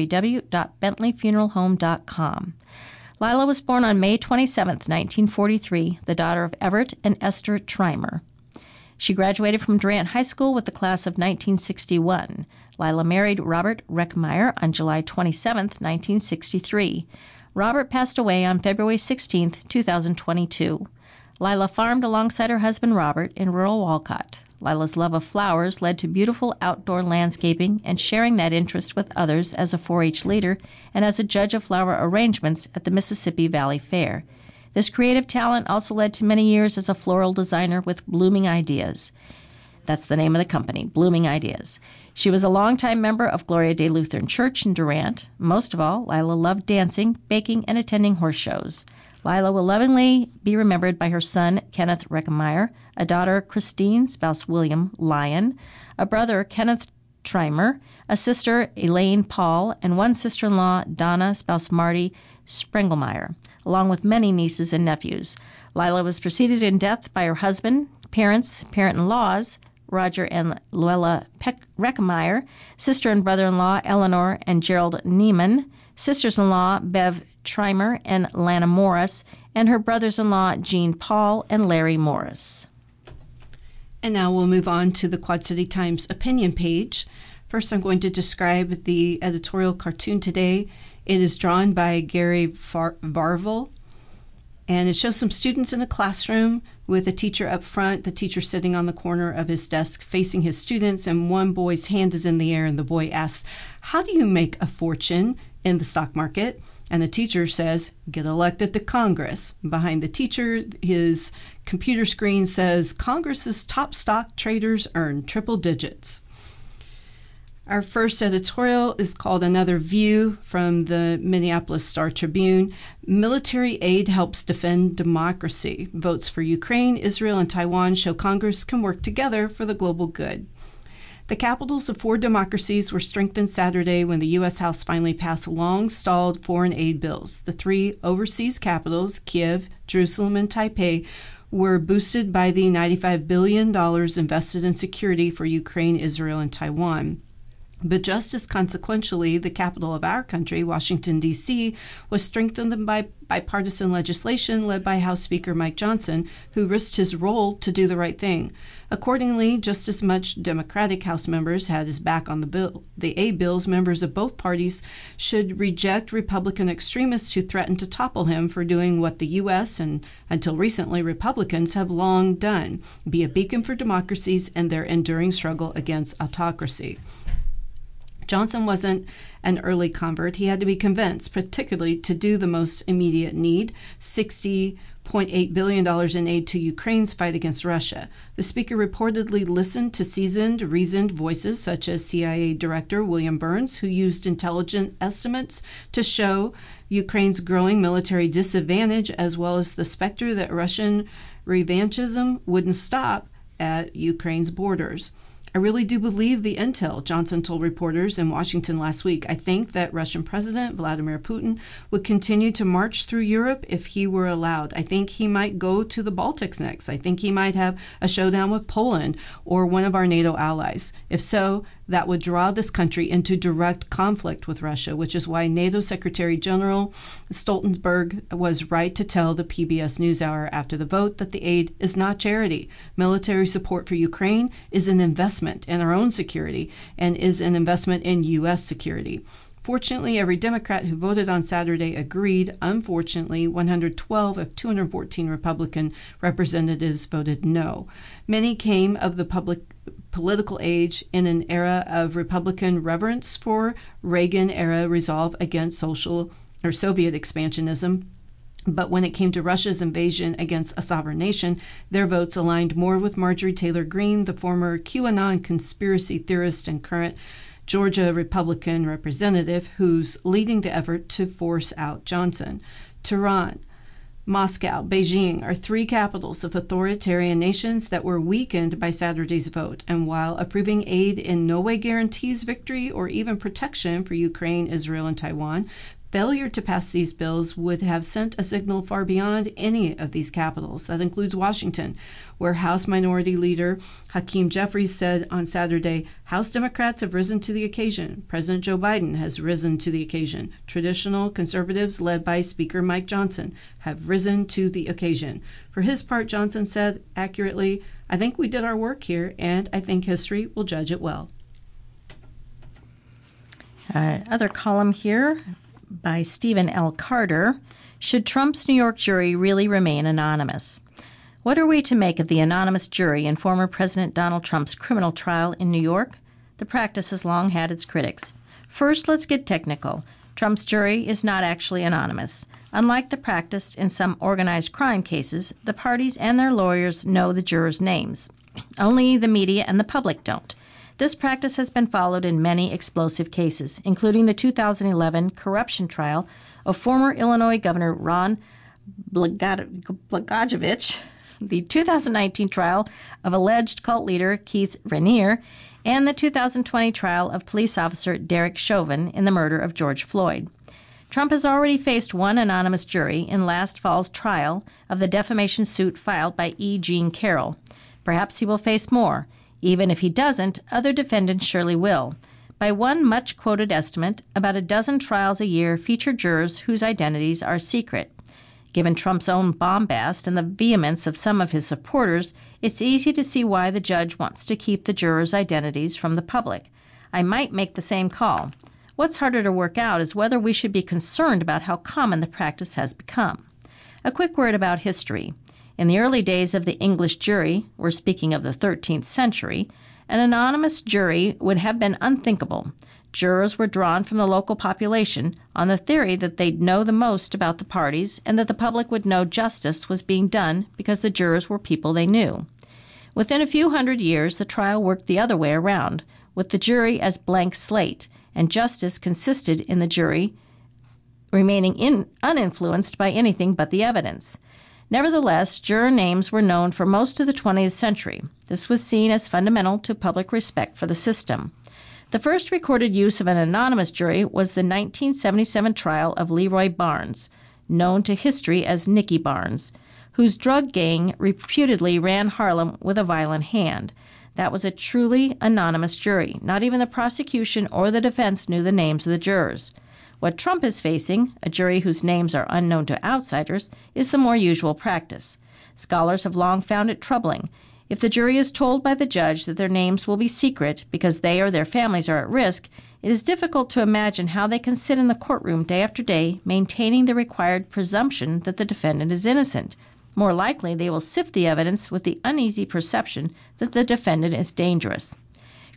www.bentleyfuneralhome.com. Lila was born on May 27, 1943, the daughter of Everett and Esther Treimer. She graduated from Durant High School with the class of 1961. Lila married Robert Reckemeyer on July 27, 1963. Robert passed away on February 16, 2022. Lila farmed alongside her husband Robert in rural Walcott. Lila's love of flowers led to beautiful outdoor landscaping and sharing that interest with others as a 4-H leader and as a judge of flower arrangements at the Mississippi Valley Fair. This creative talent also led to many years as a floral designer with Blooming Ideas. That's the name of the company, Blooming Ideas. She was a longtime member of Gloria Day Lutheran Church in Durant. Most of all, Lila loved dancing, baking, and attending horse shows. Lila will lovingly be remembered by her son, Kenneth Reckemeyer, a daughter, Christine, spouse William Lyon, a brother, Kenneth Treimer, a sister, Elaine Paul, and one sister-in-law, Donna, spouse Marty Sprengelmeyer, along with many nieces and nephews. Lila was preceded in death by her husband, parents, parent-in-laws, Roger and Luella Reckemeyer, sister and brother-in-law, Eleanor and Gerald Neiman, sisters-in-law, Bev Treimer and Lana Morris, and her brothers-in-law, Jean Paul and Larry Morris. And now we'll move on to the Quad City Times opinion page. First, I'm going to describe the editorial cartoon today. It is drawn by Gary Varvel, and it shows some students in a classroom with a teacher up front, the teacher sitting on the corner of his desk facing his students, and one boy's hand is in the air, and the boy asks, "How do you make a fortune in the stock market?" And the teacher says, "Get elected to Congress." Behind the teacher, his computer screen says, "Congress's top stock traders earn triple digits." Our first editorial is called Another View from the Minneapolis Star-Tribune. Military aid helps defend democracy. Votes for Ukraine, Israel, and Taiwan show Congress can work together for the global good. The capitals of 4 democracies were strengthened Saturday when the U.S. House finally passed long-stalled foreign aid bills. The 3 overseas capitals, Kiev, Jerusalem, and Taipei, were boosted by the $95 billion invested in security for Ukraine, Israel, and Taiwan. But just as consequentially, the capital of our country, Washington, D.C., was strengthened by bipartisan legislation led by House Speaker Mike Johnson, who risked his role to do the right thing. Accordingly, just as much Democratic House members had his back on the aid bills, members of both parties should reject Republican extremists who threaten to topple him for doing what the U.S. and, until recently, Republicans have long done, be a beacon for democracies and their enduring struggle against autocracy. Johnson wasn't an early convert. He had to be convinced, particularly to do the most immediate need, $60.8 billion in aid to Ukraine's fight against Russia. The speaker reportedly listened to seasoned, reasoned voices such as CIA Director William Burns, who used intelligent estimates to show Ukraine's growing military disadvantage, as well as the specter that Russian revanchism wouldn't stop at Ukraine's borders. I really do believe the intel, Johnson told reporters in Washington last week. I think that Russian President Vladimir Putin would continue to march through Europe if he were allowed. I think he might go to the Baltics next. I think he might have a showdown with Poland or one of our NATO allies. If so, that would draw this country into direct conflict with Russia, which is why NATO Secretary General Stoltenberg was right to tell the PBS NewsHour after the vote that the aid is not charity. Military support for Ukraine is an investment in our own security and is an investment in U.S. security. Fortunately, every Democrat who voted on Saturday agreed. Unfortunately, 112 of 214 Republican representatives voted no. Many came of the political age in an era of Republican reverence for Reagan-era resolve against Soviet expansionism. But when it came to Russia's invasion against a sovereign nation, their votes aligned more with Marjorie Taylor Greene, the former QAnon conspiracy theorist and current Georgia Republican representative, who's leading the effort to force out Johnson. Tehran, Moscow, Beijing are three capitals of authoritarian nations that were weakened by Saturday's vote, and while approving aid in no way guarantees victory or even protection for Ukraine, Israel, and Taiwan, failure to pass these bills would have sent a signal far beyond any of these capitals. That includes Washington, where House Minority Leader Hakeem Jeffries said on Saturday, House Democrats have risen to the occasion. President Joe Biden has risen to the occasion. Traditional conservatives, led by Speaker Mike Johnson, have risen to the occasion. For his part, Johnson said accurately, I think we did our work here, and I think history will judge it well. Other column here by Stephen L. Carter. Should Trump's New York jury really remain anonymous? What are we to make of the anonymous jury in former President Donald Trump's criminal trial in New York? The practice has long had its critics. First, let's get technical. Trump's jury is not actually anonymous. Unlike the practice in some organized crime cases, the parties and their lawyers know the jurors' names. Only the media and the public don't. This practice has been followed in many explosive cases, including the 2011 corruption trial of former Illinois Governor Ron Blagojevich, the 2019 trial of alleged cult leader Keith Raniere, and the 2020 trial of police officer Derek Chauvin in the murder of George Floyd. Trump has already faced one anonymous jury in last fall's trial of the defamation suit filed by E. Jean Carroll. Perhaps he will face more. Even if he doesn't, other defendants surely will. By one much-quoted estimate, about a dozen trials a year feature jurors whose identities are secret. Given Trump's own bombast and the vehemence of some of his supporters, it's easy to see why the judge wants to keep the jurors' identities from the public. I might make the same call. What's harder to work out is whether we should be concerned about how common the practice has become. A quick word about history. In the early days of the English jury, we're speaking of the 13th century, an anonymous jury would have been unthinkable. Jurors were drawn from the local population on the theory that they'd know the most about the parties and that the public would know justice was being done because the jurors were people they knew. Within a few hundred years, the trial worked the other way around, with the jury as blank slate, and justice consisted in the jury remaining uninfluenced by anything but the evidence. Nevertheless, juror names were known for most of the 20th century. This was seen as fundamental to public respect for the system. The first recorded use of an anonymous jury was the 1977 trial of Leroy Barnes, known to history as Nicky Barnes, whose drug gang reputedly ran Harlem with a violent hand. That was a truly anonymous jury. Not even the prosecution or the defense knew the names of the jurors. What Trump is facing, a jury whose names are unknown to outsiders, is the more usual practice. Scholars have long found it troubling. If the jury is told by the judge that their names will be secret because they or their families are at risk, it is difficult to imagine how they can sit in the courtroom day after day maintaining the required presumption that the defendant is innocent. More likely, they will sift the evidence with the uneasy perception that the defendant is dangerous.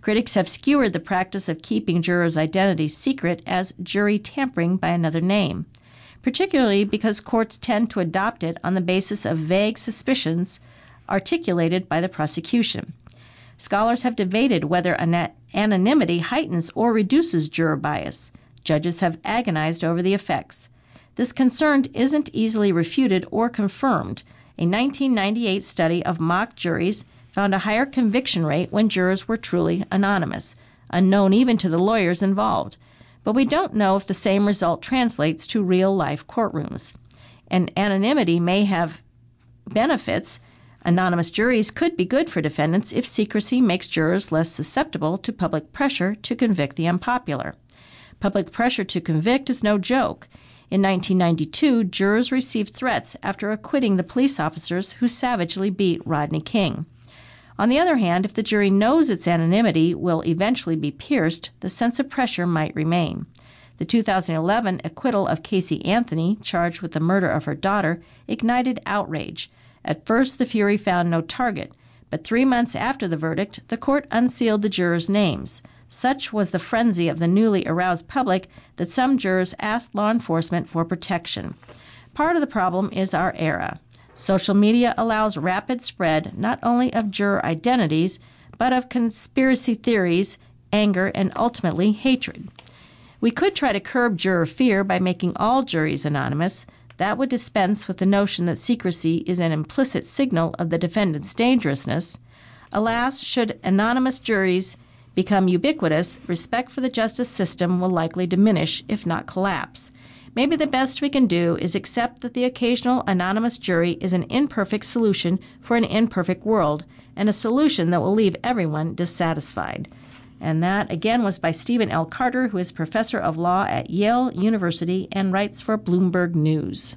Critics have skewered the practice of keeping jurors' identities secret as jury tampering by another name, particularly because courts tend to adopt it on the basis of vague suspicions articulated by the prosecution. Scholars have debated whether anonymity heightens or reduces juror bias. Judges have agonized over the effects. This concern isn't easily refuted or confirmed. A 1998 study of mock juries found a higher conviction rate when jurors were truly anonymous, unknown even to the lawyers involved. But we don't know if the same result translates to real-life courtrooms. And anonymity may have benefits. Anonymous juries could be good for defendants if secrecy makes jurors less susceptible to public pressure to convict the unpopular. Public pressure to convict is no joke. In 1992, jurors received threats after acquitting the police officers who savagely beat Rodney King. On the other hand, if the jury knows its anonymity will eventually be pierced, the sense of pressure might remain. The 2011 acquittal of Casey Anthony, charged with the murder of her daughter, ignited outrage. At first, the Fury found no target, but 3 months after the verdict, the court unsealed the jurors' names. Such was the frenzy of the newly aroused public that some jurors asked law enforcement for protection. Part of the problem is our era. Social media allows rapid spread not only of juror identities, but of conspiracy theories, anger, and ultimately hatred. We could try to curb juror fear by making all juries anonymous. That would dispense with the notion that secrecy is an implicit signal of the defendant's dangerousness. Alas, should anonymous juries become ubiquitous, respect for the justice system will likely diminish, if not collapse. Maybe the best we can do is accept that the occasional anonymous jury is an imperfect solution for an imperfect world, and a solution that will leave everyone dissatisfied. And that, again, was by Stephen L. Carter, who is professor of law at Yale University and writes for Bloomberg News.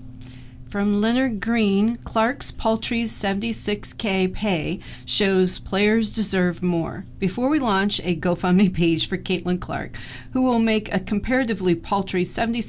From Leonard Green, Clark's paltry $76K pay shows players deserve more. Before we launch a GoFundMe page for Caitlin Clark, who will make a comparatively paltry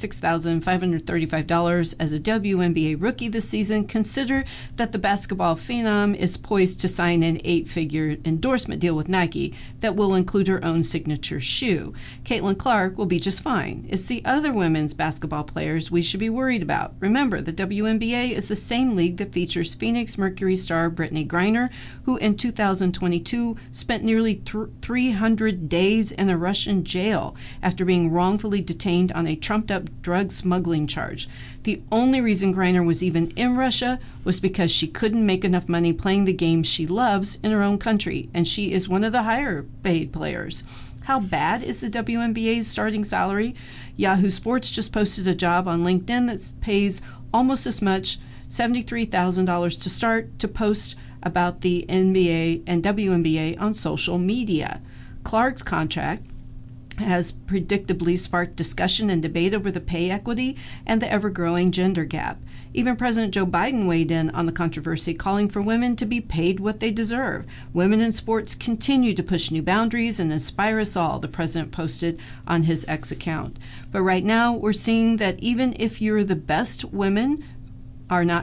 $76,535 as a WNBA rookie this season, consider that the basketball phenom is poised to sign an 8-figure endorsement deal with Nike that will include her own signature shoe. Caitlin Clark will be just fine. It's the other women's basketball players we should be worried about. Remember, the WNBA is the same league that features Phoenix Mercury star Brittany Griner, who in 2022 spent nearly 300 days in a Russian jail after being wrongfully detained on a trumped-up drug smuggling charge. The only reason Griner was even in Russia was because she couldn't make enough money playing the game she loves in her own country, and she is one of the higher-paid players. How bad is the WNBA's starting salary? Yahoo Sports just posted a job on LinkedIn that pays almost as much, $73,000 to start, to post about the NBA and WNBA on social media. Clark's contract has predictably sparked discussion and debate over the pay equity and the ever-growing gender gap. Even President Joe Biden weighed in on the controversy, calling for women to be paid what they deserve. Women in sports continue to push new boundaries and inspire us all, the president posted on his X account. But right now, we're seeing that even if you're the best, women are not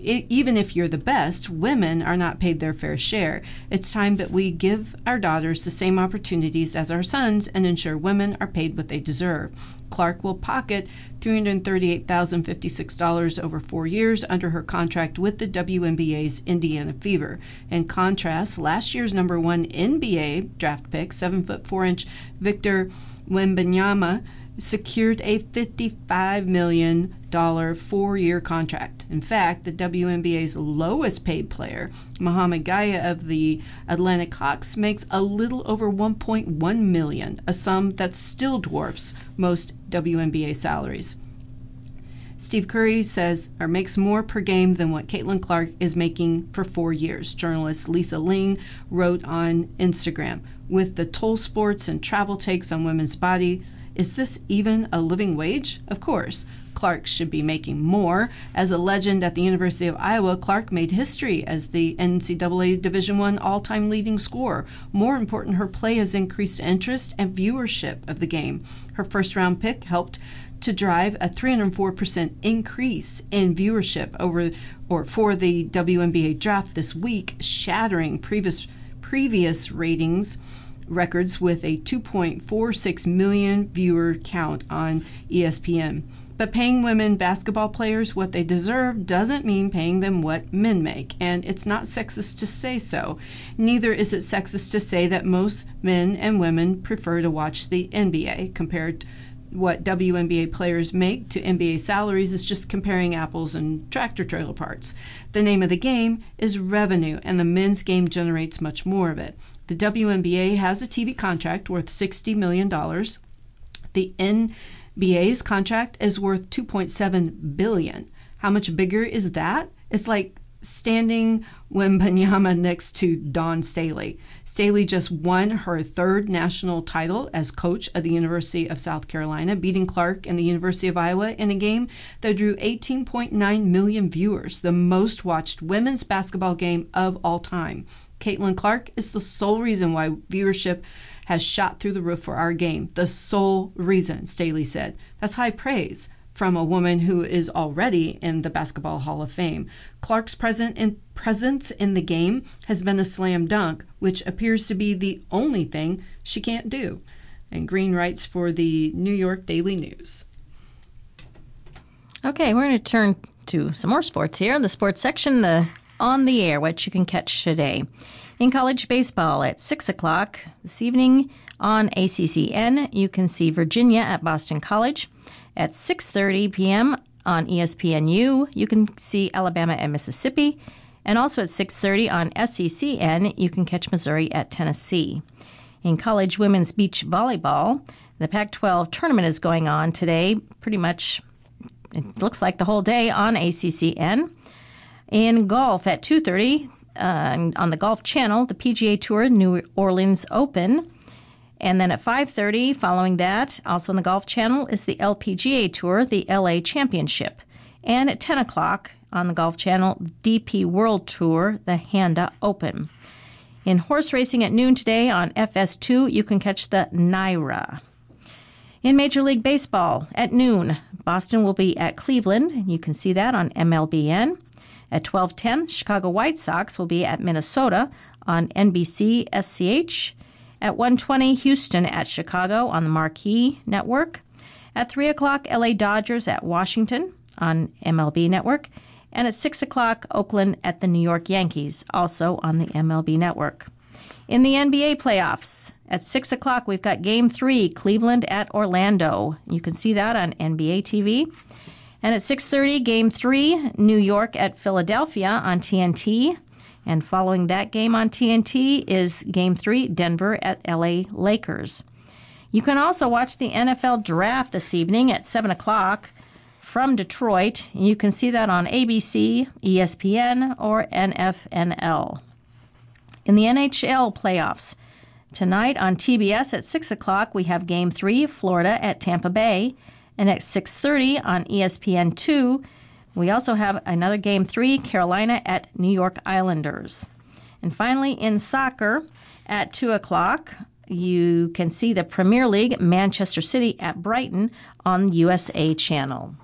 paid their fair share. It's time that we give our daughters the same opportunities as our sons and ensure women are paid what they deserve. Clark will pocket $338,056 over 4 years under her contract with the WNBA's Indiana Fever. In contrast, last year's number 1 NBA draft pick, 7'4" Victor Wembanyama, secured a $55 million 4-year contract. In fact, the WNBA's lowest paid player, Mohamed Gaya of the Atlantic Hawks, makes a little over $1.1 million, a sum that still dwarfs most WNBA salaries. Steve Curry makes more per game than what Caitlin Clark is making for 4 years. Journalist Lisa Ling wrote on Instagram, with the toll sports and travel takes on women's bodies, is this even a living wage? Of course. Clark should be making more. As a legend at the University of Iowa, Clark made history as the NCAA Division I all-time leading scorer. More important, her play has increased interest and viewership of the game. Her first-round pick helped to drive a 304% increase in viewership for the WNBA draft this week, shattering previous ratings records with a 2.46 million viewer count on ESPN. But paying women basketball players what they deserve doesn't mean paying them what men make, and it's not sexist to say so. Neither is it sexist to say that most men and women prefer to watch the NBA. Compared what WNBA players make to NBA salaries is just comparing apples and tractor trailer parts. The name of the game is revenue, and the men's game generates much more of it. The WNBA has a TV contract worth $60 million. The NBA's contract is worth $2.7 billion. How much bigger is that? It's like standing Wembanyama next to Dawn Staley. Staley just won her third national title as coach of the University of South Carolina, beating Clark and the University of Iowa in a game that drew 18.9 million viewers, the most watched women's basketball game of all time. Caitlin Clark is the sole reason why viewership has shot through the roof for our game. The sole reason, Staley said. That's high praise from a woman who is already in the Basketball Hall of Fame. Clark's presence in the game has been a slam dunk, which appears to be the only thing she can't do. And Green writes for the New York Daily News. Okay, we're going to turn to some more sports here in the sports section, the On the Air, which you can catch today. In college baseball at 6 o'clock this evening on ACCN, you can see Virginia at Boston College. At 6:30 p.m. on ESPNU, you can see Alabama and Mississippi. And also at 6:30 on SECN, you can catch Missouri at Tennessee. In college women's beach volleyball, the Pac-12 tournament is going on today, pretty much, it looks like the whole day on ACCN. In golf at 2:30 on the Golf Channel, the PGA Tour New Orleans Open. And then at 5:30, following that, also on the Golf Channel, is the LPGA Tour, the LA Championship. And at 10 o'clock on the Golf Channel, DP World Tour, the Handa Open. In horse racing at noon today on FS2, you can catch the Naira. In Major League Baseball at noon, Boston will be at Cleveland. You can see that on MLBN. At 12:10, Chicago White Sox will be at Minnesota on NBC SCH. At 1:20, Houston at Chicago on the Marquee Network. At 3 o'clock, LA Dodgers at Washington on MLB Network. And at 6 o'clock, Oakland at the New York Yankees, also on the MLB Network. In the NBA playoffs, at 6 o'clock, we've got Game 3, Cleveland at Orlando. You can see that on NBA TV. And at 6:30, Game 3, New York at Philadelphia on TNT. And following that game on TNT is Game 3, Denver at LA Lakers. You can also watch the NFL Draft this evening at 7 o'clock from Detroit. You can see that on ABC, ESPN, or NFNL. In the NHL playoffs, tonight on TBS at 6 o'clock, we have Game 3, Florida at Tampa Bay. And at 6:30 on ESPN2, we also have another Game 3, Carolina at New York Islanders. And finally, in soccer, at 2 o'clock, you can see the Premier League, Manchester City at Brighton on USA Channel.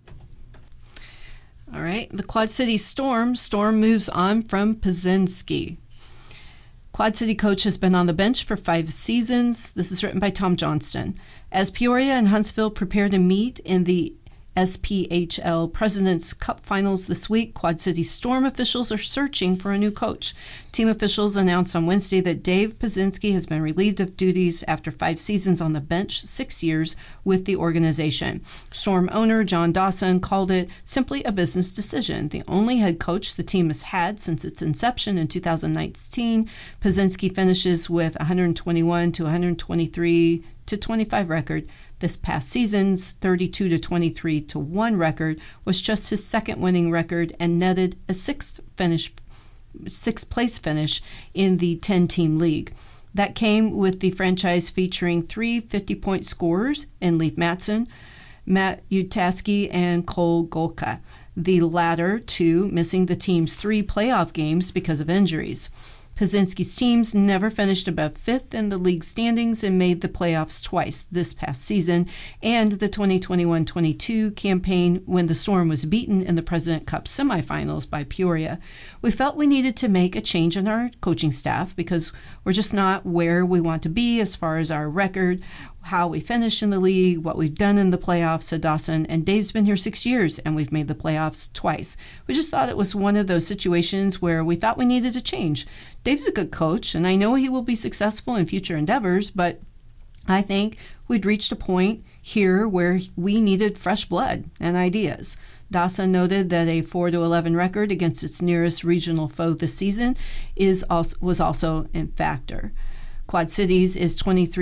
All right, the Quad City Storm moves on from Pazynski. Quad City coach has been on the bench for 5 seasons. This is written by Tom Johnston. As Peoria and Huntsville prepare to meet in the SPHL President's Cup Finals this week, Quad City Storm officials are searching for a new coach. Team officials announced on Wednesday that Dave Pazynski has been relieved of duties after 5 seasons on the bench, 6 years with the organization. Storm owner John Dawson called it simply a business decision. The only head coach the team has had since its inception in 2019, Pazynski finishes with 121 to 123 to 25 record. This past season's 32 to 23 to 1 record was just his second winning record and netted a sixth place finish in the 10-team league. That came with the franchise featuring 3 50-point scorers in Leif Matson, Matt Utaski, and Cole Golka, the latter two missing the team's 3 playoff games because of injuries. Pazinski's teams never finished above 5th in the league standings and made the playoffs twice this past season and the 2021-22 campaign when the Storm was beaten in the President Cup semifinals by Peoria. We felt we needed to make a change in our coaching staff because we're just not where we want to be as far as our record, how we finished in the league, what we've done in the playoffs, said Dawson. And Dave's been here 6 years, and we've made the playoffs twice. We just thought it was one of those situations where we thought we needed a change. Dave's a good coach, and I know he will be successful in future endeavors, but I think we'd reached a point here where we needed fresh blood and ideas. Dawson noted that a 4-11 record against its nearest regional foe this season was also a factor. Quad Cities is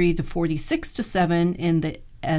23-46-7 in the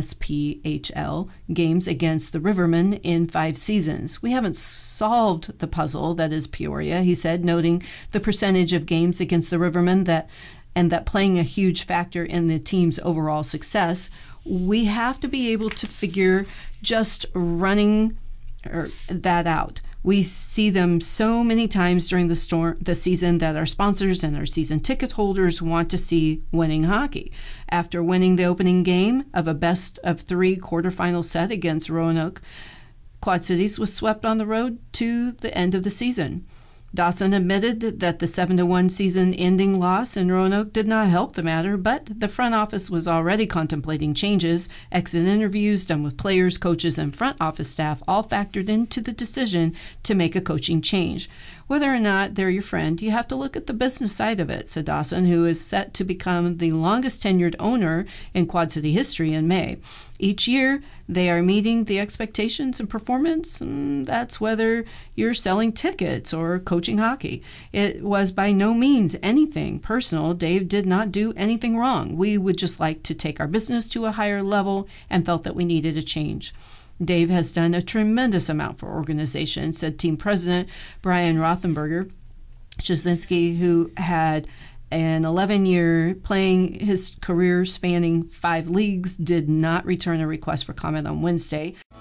SPHL games against the Rivermen in 5 seasons. We haven't solved the puzzle that is Peoria, he said, noting the percentage of games against the Rivermen that playing a huge factor in the team's overall success. We have to be able to figure just running that out. We see them so many times during the season that our sponsors and our season ticket holders want to see winning hockey. After winning the opening game of a best-of-3 quarterfinal set against Roanoke, Quad Cities was swept on the road to the end of the season. Dawson admitted that the 7-1 season-ending loss in Roanoke did not help the matter, but the front office was already contemplating changes. Exit interviews done with players, coaches, and front office staff all factored into the decision to make a coaching change. Whether or not they're your friend, you have to look at the business side of it, said Dawson, who is set to become the longest-tenured owner in Quad City history in May. Each year, they are meeting the expectations and performance. That's whether you're selling tickets or coaching hockey. It was by no means anything personal. Dave did not do anything wrong. We would just like to take our business to a higher level and felt that we needed a change. Dave has done a tremendous amount for organization, said team president Brian Rothenberger. Jasinski, who had an 11-year playing his career spanning 5 leagues, did not return a request for comment on Wednesday.